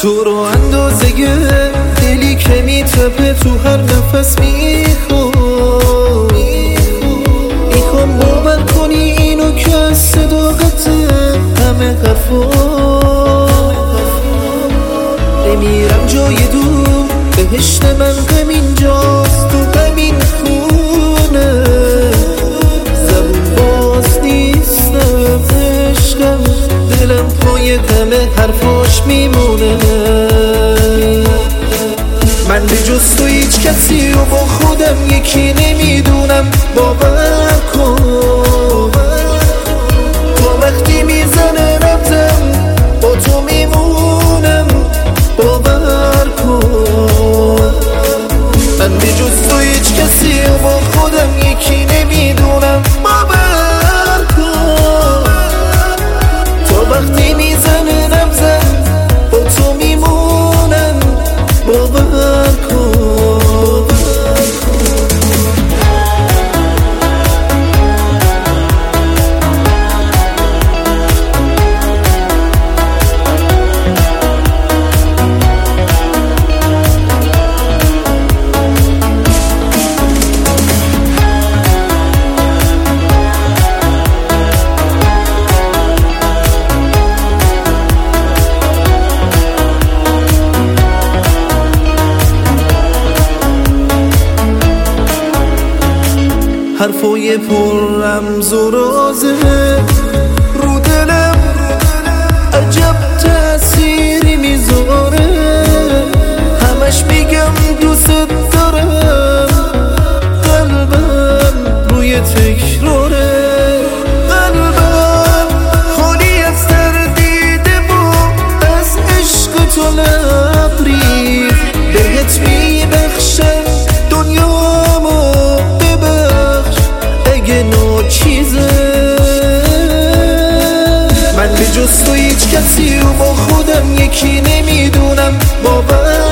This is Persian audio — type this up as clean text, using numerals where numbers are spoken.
تو رو اندازه دلی که میتپه تو هر نفس میخوام باور کنی اینو که از صداقت همه قفا نمیرم جای دور، بهشت من غم اینجاست تو همین خونه. زبون باز نیستم عشقم، دلم پای همه حرفاش میمونه. من به جز تو هیچ کسی رو با خودم یکی نمیدونم. باور کن تا وقتی میزنه نبضم با تو میمونم. باور کن من به جز تو هیچ کسی رو با خودم یکی نمیدونم. باور کن تا وقتی میزنه نبضم با تو میمونم. باور کن حرفای پر رمز و رازه رو دلم، عجب تأثیری میذاره. همش میگم دوست دارم، قلبم روی تکراره. قلبم خالی از تردیده و از عشق تو لبریز. بهت میبخشم دنیامو چیزه. من به جز تو هیچ کسی رو با خودم یکی نمیدونم. باور